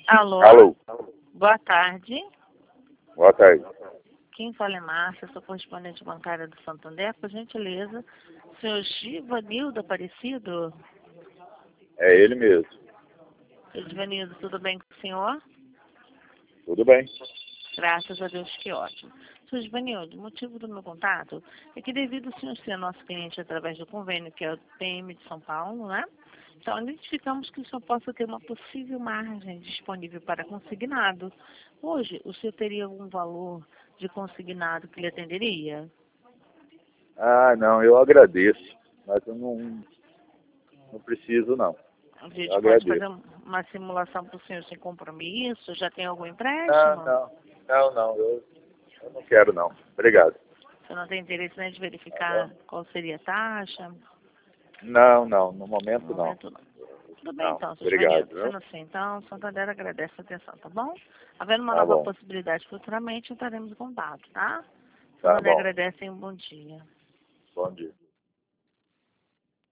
Alô? Alô, Boa tarde. boa tarde. Quem fala é Márcia, sou correspondente bancária do Santander. Por gentileza, senhor Givanildo Aparecido? É ele mesmo. Senhor Givanildo, tudo bem com o senhor? Tudo bem? Graças a Deus, que ótimo. Senhor Givanildo, o motivo do meu contato é que devido ao senhor ser nosso cliente através do convênio, que é o PM de São Paulo, né? Então, identificamos que o senhor possa ter uma possível margem disponível para consignado. Hoje, o senhor teria algum valor de consignado que lhe atenderia? Ah, não, eu agradeço, mas eu não preciso, não. A Eu gente pode fazer agradeço. uma simulação para o senhor sem compromisso? Já tem algum Não, empréstimo? não, eu não quero, não. Obrigado. Você não tem interesse, né, de Tá bom? verificar qual seria a taxa? Não, no No momento não. momento não. Tudo bem Não, então, senhor obrigado, Givanildo. viu? Sendo assim, então, Santander agradece a atenção, tá bom? Havendo uma Tá nova bom, possibilidade futuramente, entraremos em contato, tá? tá Santander bom. agradece e um bom dia. Bom dia.